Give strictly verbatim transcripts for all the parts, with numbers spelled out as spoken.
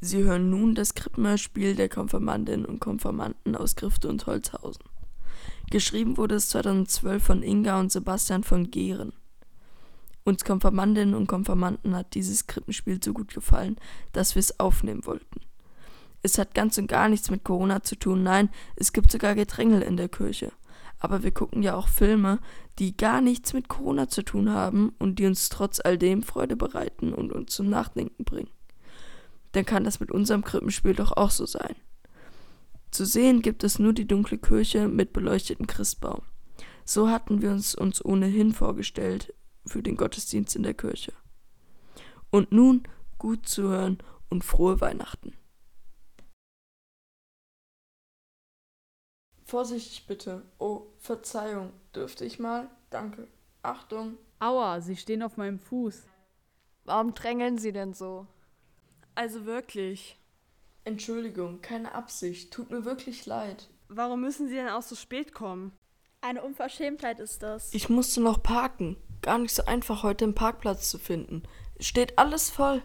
Sie hören nun das Krippenhörspiel der Konfirmandinnen und Konfirmanden aus Grifte und Holzhausen. Geschrieben wurde es zweitausendzwölf von Inga und Sebastian von Gehren. Uns Konfirmandinnen und Konfirmanden hat dieses Krippenspiel so gut gefallen, dass wir es aufnehmen wollten. Es hat ganz und gar nichts mit Corona zu tun, nein, es gibt sogar Gedrängel in der Kirche. Aber wir gucken ja auch Filme, die gar nichts mit Corona zu tun haben und die uns trotz all dem Freude bereiten und uns zum Nachdenken bringen. Dann kann das mit unserem Krippenspiel doch auch so sein. Zu sehen gibt es nur die dunkle Kirche mit beleuchtetem Christbaum. So hatten wir uns uns ohnehin vorgestellt für den Gottesdienst in der Kirche. Und nun gut zuhören und frohe Weihnachten. Vorsichtig bitte. Oh, Verzeihung. Dürfte ich mal? Danke. Achtung. Aua, Sie stehen auf meinem Fuß. Warum drängeln Sie denn so? Also wirklich. Entschuldigung, keine Absicht. Tut mir wirklich leid. Warum müssen Sie denn auch so spät kommen? Eine Unverschämtheit ist das. Ich musste noch parken. Gar nicht so einfach, heute einen Parkplatz zu finden. Es steht alles voll.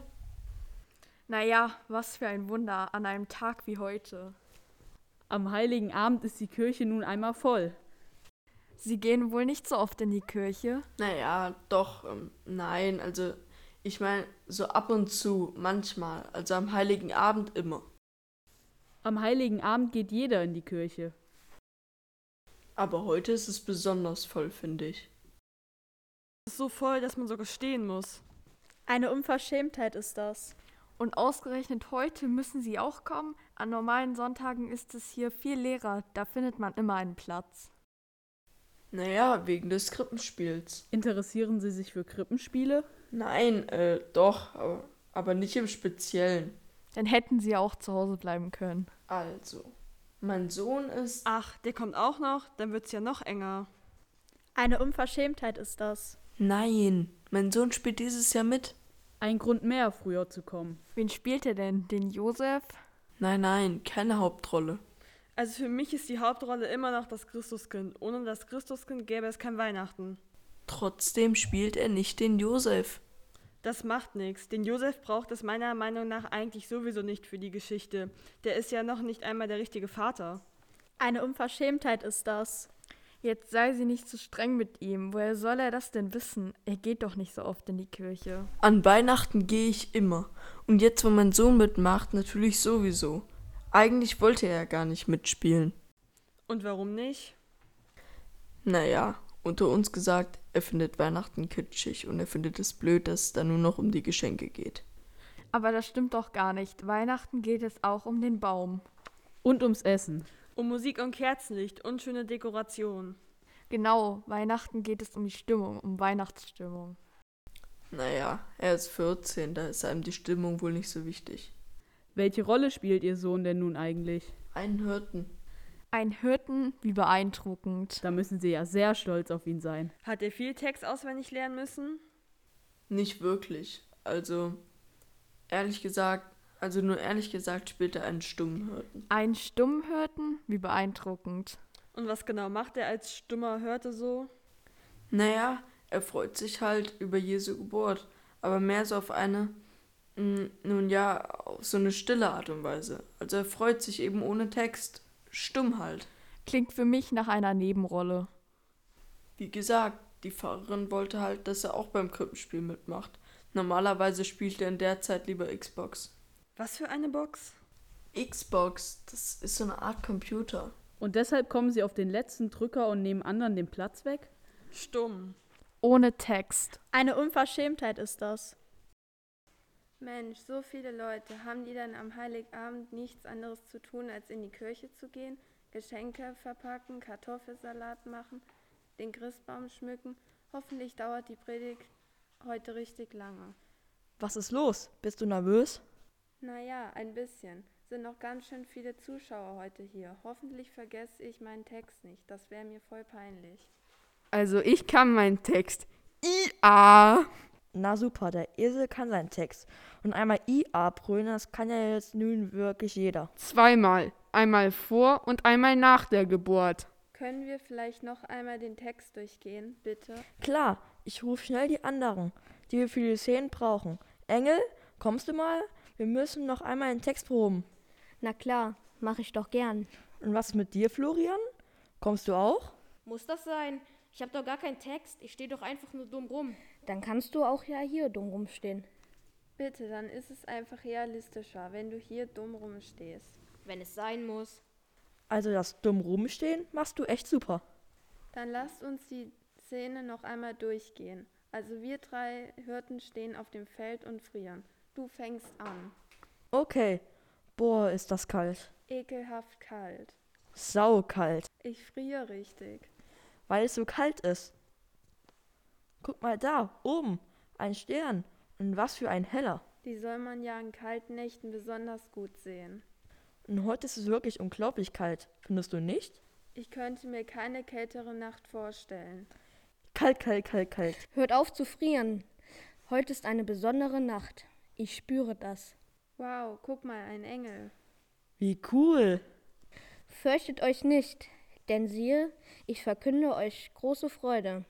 Naja, was für ein Wunder an einem Tag wie heute. Am Heiligen Abend ist die Kirche nun einmal voll. Sie gehen wohl nicht so oft in die Kirche? Naja, doch, ähm, nein, also ich meine, so ab und zu, manchmal, also am Heiligen Abend immer. Am Heiligen Abend geht jeder in die Kirche. Aber heute ist es besonders voll, finde ich. Es ist so voll, dass man sogar stehen muss. Eine Unverschämtheit ist das. Und ausgerechnet heute müssen Sie auch kommen? An normalen Sonntagen ist es hier viel leerer, da findet man immer einen Platz. Naja, wegen des Krippenspiels. Interessieren Sie sich für Krippenspiele? Nein, äh, doch, aber, aber nicht im Speziellen. Dann hätten Sie auch zu Hause bleiben können. Also, mein Sohn ist... Ach, der kommt auch noch? Dann wird's ja noch enger. Eine Unverschämtheit ist das. Nein, mein Sohn spielt dieses Jahr mit. Ein Grund mehr, früher zu kommen. Wen spielt er denn? Den Josef? Nein, nein, keine Hauptrolle. Also für mich ist die Hauptrolle immer noch das Christuskind. Ohne das Christuskind gäbe es kein Weihnachten. Trotzdem spielt er nicht den Josef. Das macht nichts. Den Josef braucht es meiner Meinung nach eigentlich sowieso nicht für die Geschichte. Der ist ja noch nicht einmal der richtige Vater. Eine Unverschämtheit ist das. Jetzt sei sie nicht so streng mit ihm. Woher soll er das denn wissen? Er geht doch nicht so oft in die Kirche. An Weihnachten gehe ich immer. Und jetzt, wo mein Sohn mitmacht, natürlich sowieso. Eigentlich wollte er ja gar nicht mitspielen. Und warum nicht? Naja, unter uns gesagt, er findet Weihnachten kitschig und er findet es blöd, dass es da nur noch um die Geschenke geht. Aber das stimmt doch gar nicht. Weihnachten geht es auch um den Baum. Und ums Essen. Um Musik und Kerzenlicht und schöne Dekoration. Genau, Weihnachten geht es um die Stimmung, um Weihnachtsstimmung. Naja, er ist vierzehn, da ist einem die Stimmung wohl nicht so wichtig. Welche Rolle spielt Ihr Sohn denn nun eigentlich? Einen Hirten. Ein Hirten, wie beeindruckend. Da müssen Sie ja sehr stolz auf ihn sein. Hat er viel Text auswendig lernen müssen? Nicht wirklich. Also, ehrlich gesagt, also nur ehrlich gesagt spielt er einen stummen Hirten. Ein Stummhirten, wie beeindruckend. Und was genau macht er als stummer Hirte so? Naja, er freut sich halt über Jesu Geburt, aber mehr so auf eine, mh, nun ja, auf so eine stille Art und Weise. Also er freut sich eben ohne Text, stumm halt. Klingt für mich nach einer Nebenrolle. Wie gesagt, die Pfarrerin wollte halt, dass er auch beim Krippenspiel mitmacht. Normalerweise spielt er in der Zeit lieber Xbox. Was für eine Box? Xbox, das ist so eine Art Computer. Und deshalb kommen Sie auf den letzten Drücker und nehmen anderen den Platz weg? Stumm. Ohne Text. Eine Unverschämtheit ist das. Mensch, so viele Leute, haben die dann am Heiligabend nichts anderes zu tun, als in die Kirche zu gehen, Geschenke verpacken, Kartoffelsalat machen, den Christbaum schmücken? Hoffentlich dauert die Predigt heute richtig lange. Was ist los? Bist du nervös? Naja, ein bisschen. Sind noch ganz schön viele Zuschauer heute hier. Hoffentlich vergesse ich meinen Text nicht. Das wäre mir voll peinlich. Also ich kann meinen Text. I A. Na super, der Esel kann seinen Text. Und einmal I A brüllen, das kann ja jetzt nun wirklich jeder. Zweimal. Einmal vor und einmal nach der Geburt. Können wir vielleicht noch einmal den Text durchgehen, bitte? Klar, ich rufe schnell die anderen, die wir für die Szenen brauchen. Engel, kommst du mal? wir müssen noch einmal den Text proben. Na klar, mache ich doch gern. Und was ist mit dir, Florian? Kommst du auch? Muss das sein? Ich habe doch gar keinen Text. Ich stehe doch einfach nur dumm rum. Dann kannst du auch ja hier dumm rumstehen. Bitte, dann ist es einfach realistischer, wenn du hier dumm rumstehst. Wenn es sein muss. Also das dumm rumstehen machst du echt super. Dann lasst uns die Szene noch einmal durchgehen. Also wir drei Hirten stehen auf dem Feld und frieren. Du fängst an. Okay. Boah, ist das kalt. Ekelhaft kalt. Saukalt. Ich friere richtig. Weil es so kalt ist. Guck mal da, oben. Ein Stern. Und was für ein heller. Die soll man ja in kalten Nächten besonders gut sehen. Und heute ist es wirklich unglaublich kalt. Findest du nicht? Ich könnte mir keine kältere Nacht vorstellen. Kalt, kalt, kalt, kalt. Hört auf zu frieren. Heute ist eine besondere Nacht. Ich spüre das. Wow, guck mal, ein Engel. Wie cool. Fürchtet euch nicht, denn siehe, ich verkünde euch große Freude.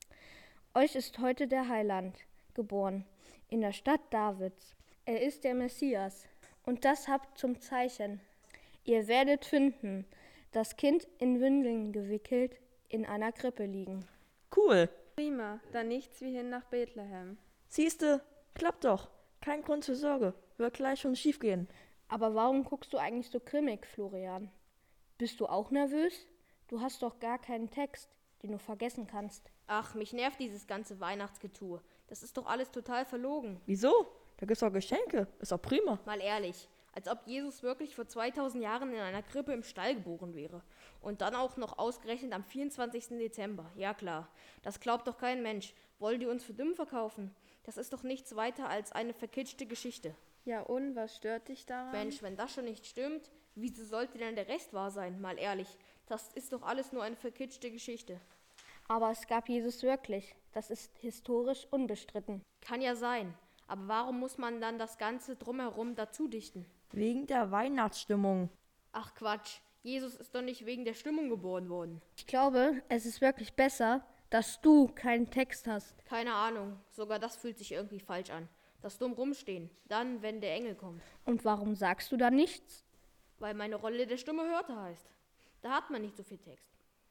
Euch ist heute der Heiland geboren, in der Stadt Davids. Er ist der Messias. Und das habt zum Zeichen. Ihr werdet finden, das Kind in Windeln gewickelt, in einer Krippe liegen. Cool. Prima, dann nichts wie hin nach Bethlehem. Siehste, klappt doch. Kein Grund zur Sorge. Wird gleich schon schief gehen. Aber warum guckst du eigentlich so grimmig, Florian? Bist du auch nervös? Du hast doch gar keinen Text, den du vergessen kannst. Ach, mich nervt dieses ganze Weihnachtsgetue. Das ist doch alles total verlogen. Wieso? Da gibt's doch Geschenke. Ist doch prima. Mal ehrlich, als ob Jesus wirklich vor zweitausend Jahren in einer Krippe im Stall geboren wäre. Und dann auch noch ausgerechnet am vierundzwanzigsten Dezember. Ja klar, das glaubt doch kein Mensch. Wollen die uns für dumm verkaufen? Das ist doch nichts weiter als eine verkitschte Geschichte. Ja und, was stört dich daran? Mensch, wenn das schon nicht stimmt, wieso sollte denn der Rest wahr sein? Mal ehrlich, das ist doch alles nur eine verkitschte Geschichte. Aber es gab Jesus wirklich. Das ist historisch unbestritten. Kann ja sein. Aber warum muss man dann das Ganze drumherum dazu dichten? Wegen der Weihnachtsstimmung. Ach Quatsch, Jesus ist doch nicht wegen der Stimmung geboren worden. Ich glaube, es ist wirklich besser, dass du keinen Text hast. Keine Ahnung, sogar das fühlt sich irgendwie falsch an. Das dumm rumstehen, dann, wenn der Engel kommt. Und warum sagst du da nichts? Weil meine Rolle der stumme Hörte heißt. Da hat man nicht so viel Text.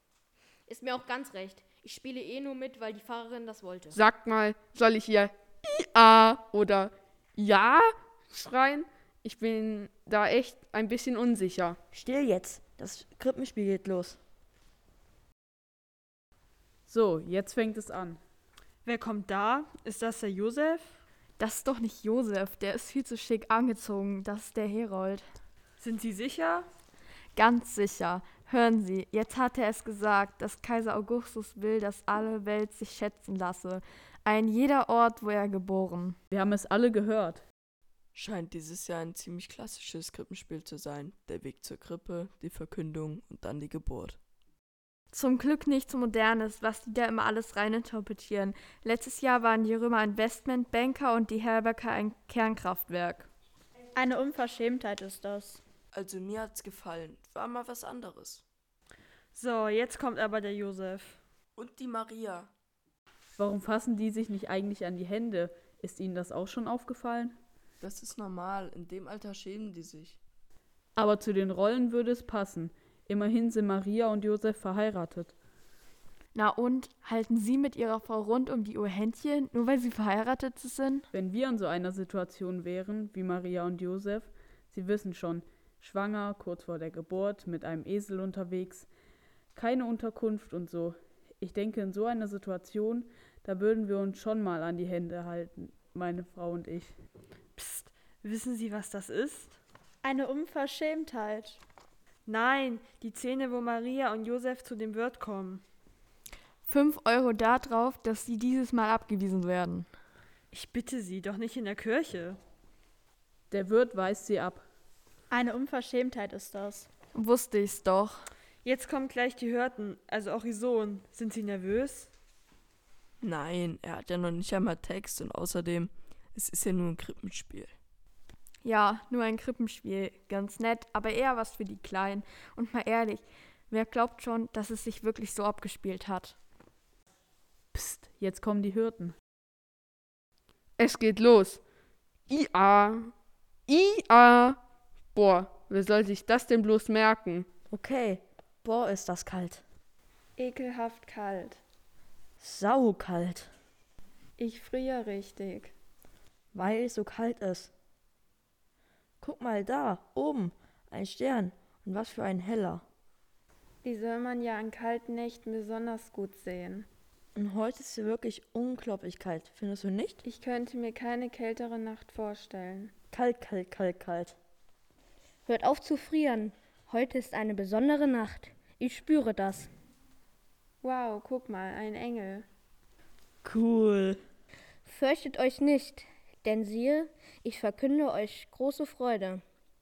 Ist mir auch ganz recht. Ich spiele eh nur mit, weil die Pfarrerin das wollte. Sagt mal, soll ich hier I-A oder Ja schreien? Ich bin da echt ein bisschen unsicher. Still jetzt. Das Krippenspiel geht los. So, jetzt fängt es an. Wer kommt da? Ist das der Josef? Das ist doch nicht Josef, der ist viel zu schick angezogen. Das ist der Herold. Sind Sie sicher? Ganz sicher. Hören Sie, jetzt hat er es gesagt, dass Kaiser Augustus will, dass alle Welt sich schätzen lasse. Ein jeder Ort, wo er geboren. Wir haben es alle gehört. Scheint dieses Jahr ein ziemlich klassisches Krippenspiel zu sein. Der Weg zur Krippe, die Verkündung und dann die Geburt. Zum Glück nichts Modernes, was die da immer alles reininterpretieren. Letztes Jahr waren die Römer Investmentbanker und die Herberger ein Kernkraftwerk. Eine Unverschämtheit ist das. Also mir hat's gefallen. War mal was anderes. So, jetzt kommt aber der Josef. Und die Maria. Warum fassen die sich nicht eigentlich an die Hände? Ist Ihnen das auch schon aufgefallen? Das ist normal. In dem Alter schämen die sich. Aber zu den Rollen würde es passen. Immerhin sind Maria und Josef verheiratet. Na und, halten Sie mit Ihrer Frau rund um die Uhr Händchen, nur weil Sie verheiratet sind? Wenn wir in so einer Situation wären, wie Maria und Josef, Sie wissen schon, schwanger, kurz vor der Geburt, mit einem Esel unterwegs, keine Unterkunft und so. Ich denke, in so einer Situation, da würden wir uns schon mal an die Hände halten, meine Frau und ich. Psst, wissen Sie, was das ist? Eine Unverschämtheit. Nein, die Szene, wo Maria und Josef zu dem Wirt kommen. Fünf Euro darauf, dass Sie dieses Mal abgewiesen werden. Ich bitte Sie, doch nicht in der Kirche. Der Wirt weist sie ab. Eine Unverschämtheit ist das. Wusste ich's doch. Jetzt kommen gleich die Hirten, also auch Ihr Sohn. Sind Sie nervös? Nein, er hat ja noch nicht einmal Text und außerdem, es ist ja nur ein Krippenspiel. Ja, nur ein Krippenspiel. Ganz nett, aber eher was für die Kleinen. Und mal ehrlich, wer glaubt schon, dass es sich wirklich so abgespielt hat? Psst, jetzt kommen die Hirten. Es geht los. I-A. I-A. Boah, wer soll sich das denn bloß merken? Okay, boah, ist das kalt. Ekelhaft kalt. Saukalt, Ich friere richtig. weil es so kalt ist. Guck mal da, oben, ein Stern. Und was für ein heller. Die soll man ja an kalten Nächten besonders gut sehen. Und heute ist es wirklich unglaublich kalt, findest du nicht? Ich könnte mir keine kältere Nacht vorstellen. Kalt, kalt, kalt, kalt. Hört auf zu frieren. Heute ist eine besondere Nacht. Ich spüre das. Wow, guck mal, ein Engel. Cool. Fürchtet euch nicht, denn siehe, ich verkünde euch große Freude.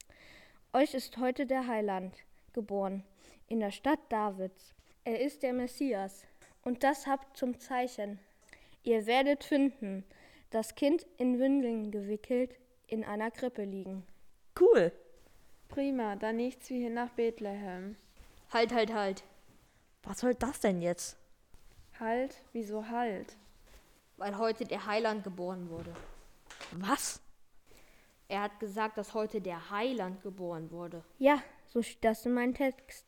Euch ist heute der Heiland geboren, in der Stadt Davids. Er ist der Messias. Und das habt zum Zeichen. Ihr werdet finden, das Kind in Windeln gewickelt, in einer Krippe liegen. Cool. Prima, dann nichts wie hin nach Bethlehem. Halt, halt, halt. Was soll das denn jetzt? Halt, wieso halt? Weil heute der Heiland geboren wurde. Was? Er hat gesagt, dass heute der Heiland geboren wurde. Ja, so steht das in meinem Text.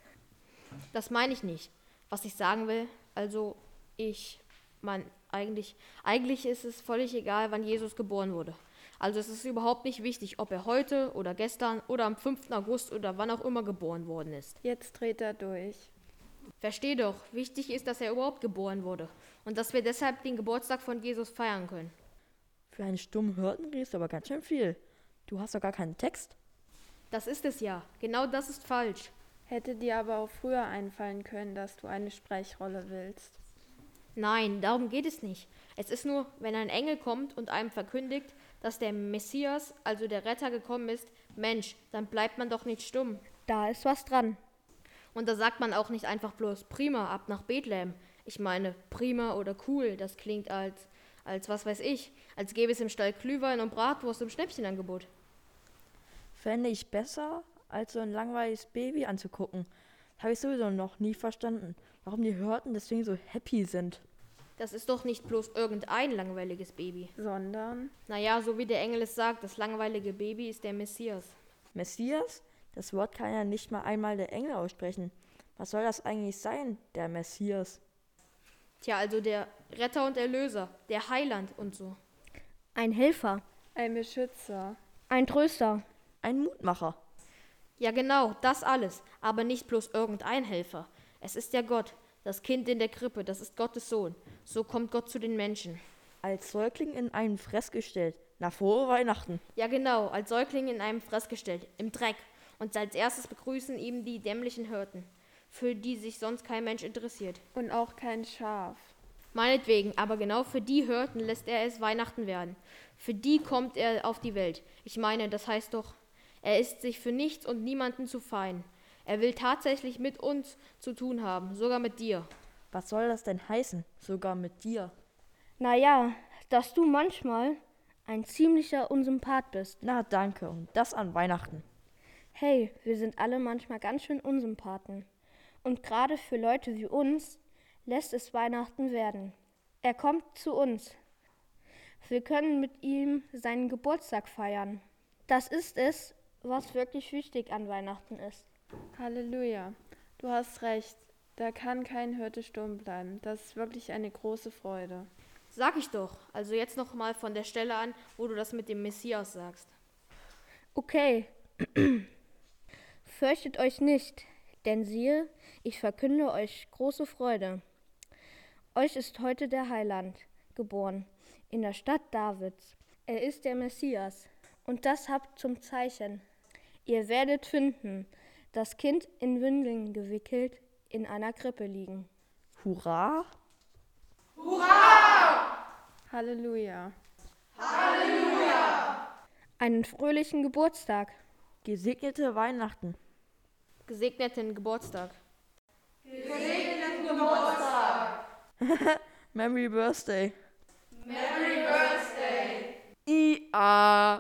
Das meine ich nicht. Was ich sagen will, also ich, man, eigentlich, eigentlich ist es völlig egal, wann Jesus geboren wurde. Also es ist überhaupt nicht wichtig, ob er heute oder gestern oder am fünften August oder wann auch immer geboren worden ist. Jetzt dreht er durch. Versteh doch, wichtig ist, dass er überhaupt geboren wurde und dass wir deshalb den Geburtstag von Jesus feiern können. Für einen stummen Hirten redest du aber ganz schön viel. Du hast doch gar keinen Text. Das ist es ja. Genau das ist falsch. Hätte dir aber auch früher einfallen können, dass du eine Sprechrolle willst. Nein, darum geht es nicht. Es ist nur, wenn ein Engel kommt und einem verkündigt, dass der Messias, also der Retter, gekommen ist, Mensch, dann bleibt man doch nicht stumm. Da ist was dran. Und da sagt man auch nicht einfach bloß prima, ab nach Bethlehem. Ich meine, prima oder cool, das klingt als, als was weiß ich, als gäbe es im Stall Glühwein und Bratwurst im Schnäppchenangebot. Fände ich besser, als so ein langweiliges Baby anzugucken. Das habe ich sowieso noch nie verstanden, warum die Hirten deswegen so happy sind. Das ist doch nicht bloß irgendein langweiliges Baby. Sondern? Naja, so wie der Engel es sagt, das langweilige Baby ist der Messias. Messias? Das Wort kann ja nicht mal einmal der Engel aussprechen. Was soll das eigentlich sein, der Messias? Tja, also der Retter und Erlöser, der Heiland und so. Ein Helfer, Ein Beschützer. ein Tröster. Ein Mutmacher. Ja genau, das alles, aber nicht bloß irgendein Helfer. Es ist der Gott, das Kind in der Krippe, das ist Gottes Sohn. So kommt Gott zu den Menschen. Als Säugling in einen Fressgestell. Na, frohe Weihnachten. Ja genau, als Säugling in einem Fressgestell, im Dreck. Und als erstes begrüßen ihn die dämlichen Hirten, für die sich sonst kein Mensch interessiert. Und auch kein Schaf. Meinetwegen, aber genau für die Hirten lässt er es Weihnachten werden. Für die kommt er auf die Welt. Ich meine, das heißt doch, er ist sich für nichts und niemanden zu fein. Er will tatsächlich mit uns zu tun haben, sogar mit dir. Was soll das denn heißen? Sogar mit dir. Naja, dass du manchmal ein ziemlicher Unsympath bist. Na, danke. Und das an Weihnachten. Hey, wir sind alle manchmal ganz schön Unsympathen. Und gerade für Leute wie uns lässt es Weihnachten werden. Er kommt zu uns. Wir können mit ihm seinen Geburtstag feiern. Das ist es, was wirklich wichtig an Weihnachten ist. Halleluja. Du hast recht. Da kann kein Hirte stumm bleiben. Das ist wirklich eine große Freude. Sag ich doch. Also jetzt noch mal von der Stelle an, wo du das mit dem Messias sagst. Okay. Fürchtet euch nicht, denn siehe, ich verkünde euch große Freude. Euch ist heute der Heiland geboren, in der Stadt Davids. Er ist der Messias. Und das habt zum Zeichen. Ihr werdet finden, das Kind in Windeln gewickelt, in einer Krippe liegen. Hurra! Halleluja. Einen fröhlichen Geburtstag. Gesegnete Weihnachten. Gesegneten Geburtstag. Merry Birthday. I-A.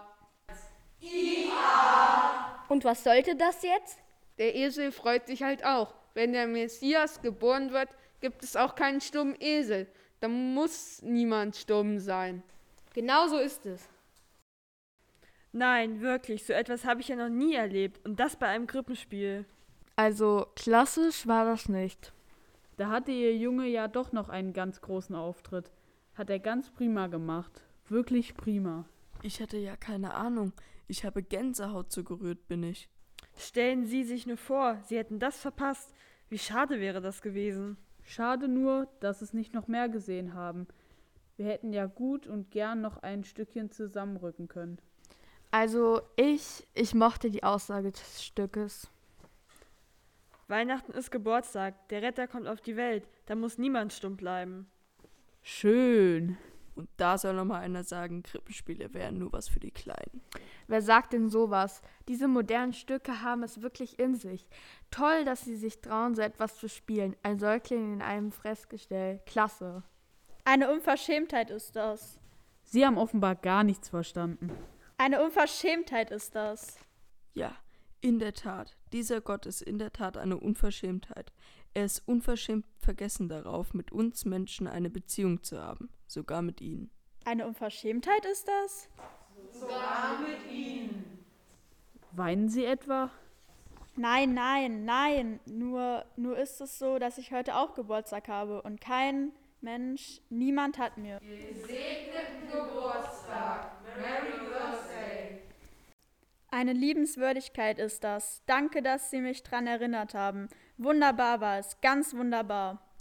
Und was sollte das jetzt? Der Esel freut sich halt auch. Wenn der Messias geboren wird, gibt es auch keinen stummen Esel. Da muss niemand stumm sein. Genau so ist es. Nein, wirklich, so etwas habe ich ja noch nie erlebt. Und das bei einem Krippenspiel. Also klassisch war das nicht. Da hatte ihr Junge ja doch noch einen ganz großen Auftritt. Hat er ganz prima gemacht. Wirklich prima. Ich hatte ja keine Ahnung. Ich habe Gänsehaut so gerührt, bin ich. Stellen Sie sich nur vor, Sie hätten das verpasst. Wie schade wäre das gewesen. Schade nur, dass es nicht noch mehr gesehen haben. Wir hätten ja gut und gern noch ein Stückchen zusammenrücken können. Also ich, ich mochte die Aussage des Stückes. Weihnachten ist Geburtstag, der Retter kommt auf die Welt, da muss niemand stumm bleiben. Schön. Und da soll noch mal einer sagen, Krippenspiele wären nur was für die Kleinen. Wer sagt denn sowas? Diese modernen Stücke haben es wirklich in sich. Toll, dass sie sich trauen, so etwas zu spielen. Ein Säugling in einem Fressgestell. Klasse. Eine Unverschämtheit ist das. Sie haben offenbar gar nichts verstanden. Eine Unverschämtheit ist das. Ja, in der Tat. Dieser Gott ist in der Tat eine Unverschämtheit. Er ist unverschämt vergessen darauf, mit uns Menschen eine Beziehung zu haben. Sogar mit ihnen. Eine Unverschämtheit ist das? Sogar mit ihnen. Weinen Sie etwa? Nein, nein, nein. Nur, nur ist es so, dass ich heute auch Geburtstag habe und kein Mensch, niemand hat mir. Gesegneten Geburtstag. Merry Birthday. Eine Liebenswürdigkeit ist das. Danke, dass Sie mich dran erinnert haben. Wunderbar war es, ganz wunderbar.